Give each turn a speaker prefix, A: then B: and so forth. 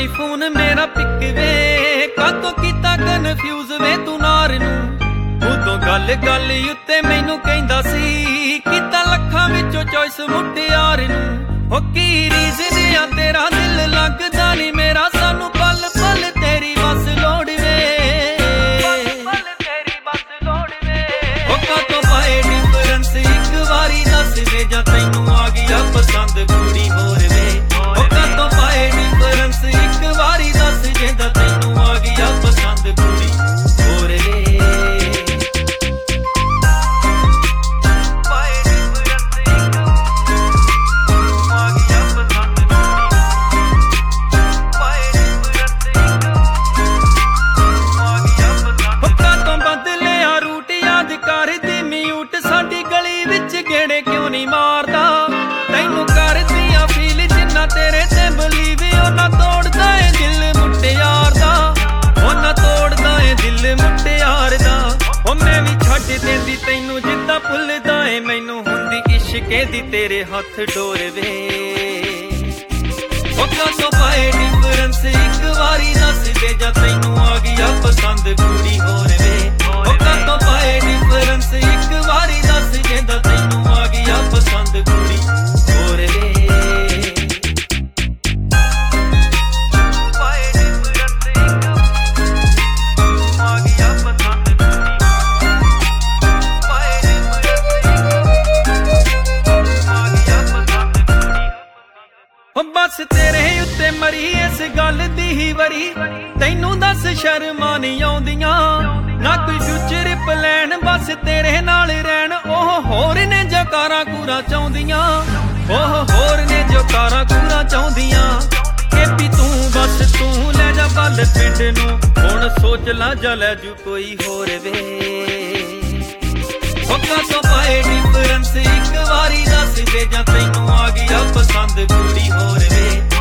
A: ਨੀ ਫੋਨ ਮੇਰਾ ਪਿੱਕ ਵੇ, ਕਾਤੋਂ ਕੀਤਾ ਕਨਫਿਊਜ਼ ਵੇ ਤੂੰ ਨਾਰ ਨੂੰ। ਉਦੋਂ ਗੱਲ ਗੱਲ ਉੱਤੇ ਮੈਨੂੰ ਕਹਿੰਦਾ ਸੀ, ਕੀਤਾ ਲੱਖਾਂ ਵਿੱਚੋਂ ਚੋਇਸ ਮੁਟਿਆਰ ਨੂੰ। ਹੋ ਕੀ ਰੀਜ਼ਨ ਆ ਤੇਰਾ ਦਿਲ ਲੱਗਦਾ ਨੀ ਮੇਰਾ, ਸਾਨੂੰ ਪਲ ਪਲ ਤੇਰੀ ਬਸ ਲੋੜ ਵੇ। ਹੋ ਕਾਤੋਂ ਪਾਏ ਡਿਫਰੈਂਸ ਇੱਕ ਵਾਰੀ ਦੱਸ ਦੇ, ਜਾਂ ਤੈਨੂੰ ਆ ਗਿਆ ਪਸੰਦ ਕੁੜੀ ਹੋਰ ਵੇ। ਹੋ ਕਾਤੋਂ ਪਾਏ ਡਿਫਰੈਂਸ ਇੱਕ ਵਾਰੀ ਦੱਸ ਦੇ, ਜਾਂ ਤੈਨੂੰ ਆ ਗਿਆ ਪਸੰਦ ਕੁੜੀ ਹੋਰ ਵੇ। ਕਰਦੀ ਮਿਊਟ ਸਾਡੀ ਗਲੀ ਵਿੱਚ ਗੇੜੇ ਕਿਉਂ ਨਹੀਂ ਮਾਰਦਾ, ਤੈਨੂੰ ਕਰਦੀਆਂ ਫੀਲ ਜਿੰਨਾ ਤੇਰੇ ਤੇ ਬਲੀਵ। ਉਹਨਾਂ ਤੋੜਦਾ ਏ ਦਿਲ ਮੁਟਿਆਰ ਦਾ, ਉਹਨਾਂ ਤੋੜਦਾ ਏ ਦਿਲ ਮੁਟਿਆਰ ਦਾ। ਉਹ ਮੈਂ ਵੀ ਛੱਡ ਦਿੰਦੀ ਤੈਨੂੰ ਜਿੱਦਾਂ ਭੁੱਲਦਾ ਏ ਮੈਨੂੰ, ਹੁੰਦੀ ਇਸ਼ਕੇ ਦੀ ਤੇਰੇ ਹੱਥ ਡੋਰ ਵੇ। ਉਹ ਕਾਤੋਂ ਪਾਏ ਡਿਫਰੈਂਸ ਇੱਕ ਵਾਰੀ ਦੱਸ ਦੇ, ਜਾਂ ਤੈਨੂੰ ਆ ਗਿਆ ਪਸੰਦ ਕੁੜੀ ਹੋਰ ਵੇ। ਉਹ ਕਾਤੋਂ ਪਾਏ ਡਿਫਰੈਂਸ ਇੱਕ ਵਾਰੀ ਦੱਸ ਦੇ, ਜਾਂ ਤੈਨੂੰ ਆ ਗਿਆ ਪਸੰਦ ਕੁੜੀ ਹੋਰ ਵੇ। ਬਸ ਤੇਰੇ ਉੱਤੇ ਮਰੀ ਇਸ ਗੱਲ ਦੀ ਹੀ ਵਰੀ, ਤੈਨੂੰ ਦੱਸ ਸ਼ਰਮਾਂ ਨਹੀਂ ਆਉਂਦੀਆਂ ਨਾ ਕੋਈ ਫਿਊਚਰ ਪਲਾਨ, ਬਸ ਤੇਰੇ ਨਾਲ ਰਹਿਣ। ਉਹ ਹੋਰ ਨੇ ਜੋ ਕਾਰਾਂ ਕੂਰਾਂ ਚਾਹੁੰਦੀਆਂ, ਉਹ ਹੋਰ ਨੇ ਜੋ ਕਾਰਾਂ ਕੂਰਾਂ ਚਾਹੁੰਦੀਆਂ। ਕਿ ਵੀ ਤੂੰ ਬਸ ਤੂੰ ਲੈ ਜਾ ਬੱਲ ਪਿੰਡ ਨੂੰ, ਹੁਣ ਸੋਚ ਲਾ ਜਾ ਲੈ ਜੂ ਕੋਈ ਹੋਰ ਵੇ। ਉਹ ਕਾਤੋਂ ਪਾਏ ਡਿਫਰੈਂਸ ਇੱਕ ਵਾਰੀ ਦੱਸ ਦੇ, ਜਾਂ ਤੈਨੂੰ ਆ ਗਿਆ ਪਸੰਦ ਕੁੜੀ ਹੋਰ ਵੇ।